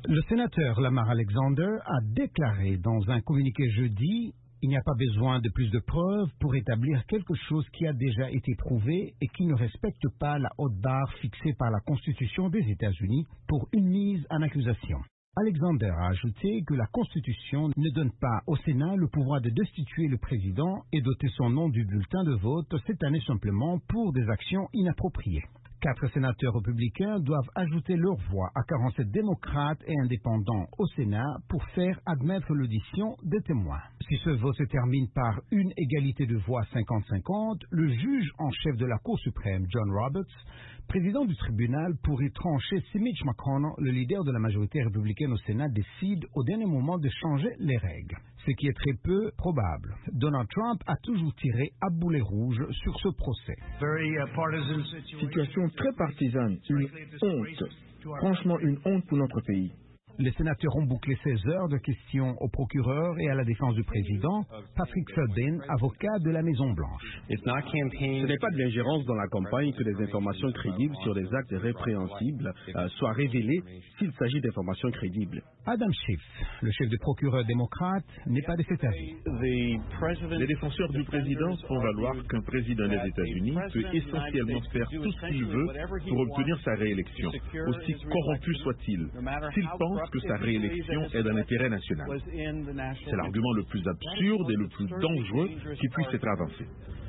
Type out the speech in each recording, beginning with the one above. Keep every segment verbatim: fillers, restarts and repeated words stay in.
Le sénateur Lamar Alexander a déclaré dans un communiqué jeudi: il n'y a pas besoin de plus de preuves pour établir quelque chose qui a déjà été prouvé et qui ne respecte pas la haute barre fixée par la Constitution des États-Unis pour une mise en accusation. Alexander a ajouté que la Constitution ne donne pas au Sénat le pouvoir de destituer le président et d'ôter son nom du bulletin de vote cette année simplement pour des actions inappropriées. Quatre sénateurs républicains doivent ajouter leur voix à quarante-sept démocrates et indépendants au Sénat pour faire admettre l'audition des témoins. Si ce vote se termine par une égalité de voix cinquante cinquante, le juge en chef de la Cour suprême, John Roberts, président du tribunal, pourrait trancher si Mitch McConnell, le leader de la majorité républicaine au Sénat, décide au dernier moment de changer les règles, ce qui est très peu probable. Donald Trump a toujours tiré à boulet rouge sur ce procès. Situation très partisane, une honte, franchement une honte pour notre pays. Les sénateurs ont bouclé seize heures de questions au procureur et à la défense du président, Patrick Feldman, avocat de la Maison-Blanche. Ce n'est pas de l'ingérence dans la campagne que des informations crédibles sur des actes répréhensibles euh, soient révélées s'il s'agit d'informations crédibles. Adam Schiff, le chef du procureur démocrate, n'est pas de cet avis. Les défenseurs du président font valoir qu'un président des États-Unis peut essentiellement faire tout ce qu'il veut pour obtenir sa réélection, aussi corrompu soit-il, s'il pense que sa réélection est dans l'intérêt national. C'est l'argument le plus absurde et le plus dangereux qui puisse être avancé.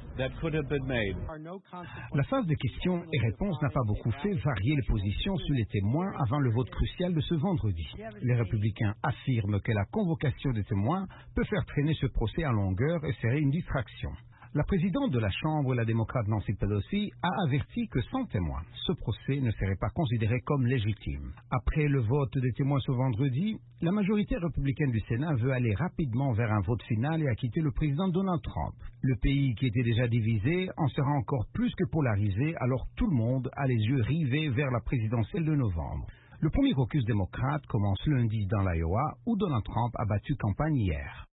La phase de questions et réponses n'a pas beaucoup fait varier les positions sur les témoins avant le vote crucial de ce vendredi. Les républicains affirment que la convocation des témoins peut faire traîner ce procès en longueur et serait une distraction. La présidente de la Chambre, la démocrate Nancy Pelosi, a averti que sans témoins, ce procès ne serait pas considéré comme légitime. Après le vote des témoins ce vendredi, la majorité républicaine du Sénat veut aller rapidement vers un vote final et acquitter le président Donald Trump. Le pays, qui était déjà divisé, en sera encore plus que polarisé, alors tout le monde a les yeux rivés vers la présidentielle de novembre. Le premier caucus démocrate commence lundi dans l'Iowa, où Donald Trump a battu campagne hier.